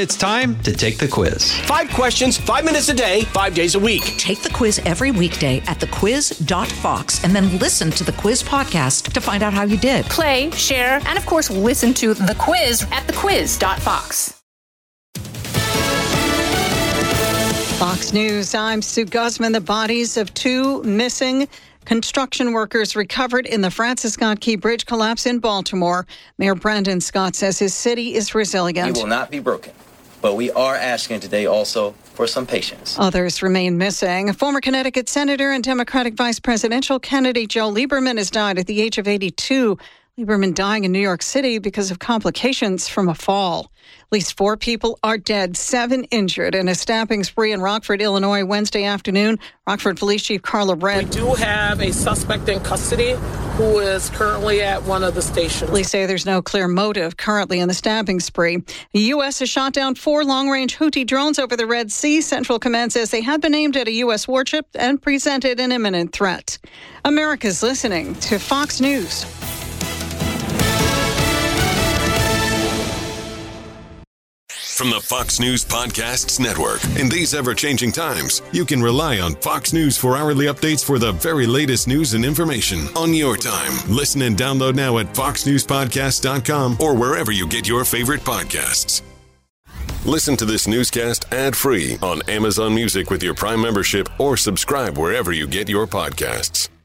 It's time to take the quiz. 5 questions, 5 minutes a day, 5 days a week. Take the quiz every weekday at thequiz.fox and then listen to the quiz podcast to find out how you did. Play, share, and of course, listen to the quiz at thequiz.fox. Fox News, I'm Sue Guzman. The bodies of 2 missing construction workers recovered in the Francis Scott Key Bridge collapse in Baltimore. Mayor Brandon Scott says his city is resilient. We will not be broken, but we are asking today also for some patience. Others remain missing. Former Connecticut Senator and Democratic Vice Presidential candidate Joe Lieberman has died at the age of 82. Lieberman dying in New York City because of complications from a fall. At least 4 people are dead, 7 injured in a stabbing spree in Rockford, Illinois, Wednesday afternoon. Rockford Police Chief Carla Red. We do have a suspect in custody who is currently at one of the stations. Police say there's no clear motive currently in the stabbing spree. The U.S. has shot down 4 long-range Houthi drones over the Red Sea. Central Command says they had been aimed at a U.S. warship and presented an imminent threat. America's listening to Fox News. From the Fox News Podcasts Network. In these ever-changing times, you can rely on Fox News for hourly updates for the very latest news and information on your time. Listen and download now at foxnewspodcast.com or wherever you get your favorite podcasts. Listen to this newscast ad-free on Amazon Music with your Prime membership or subscribe wherever you get your podcasts.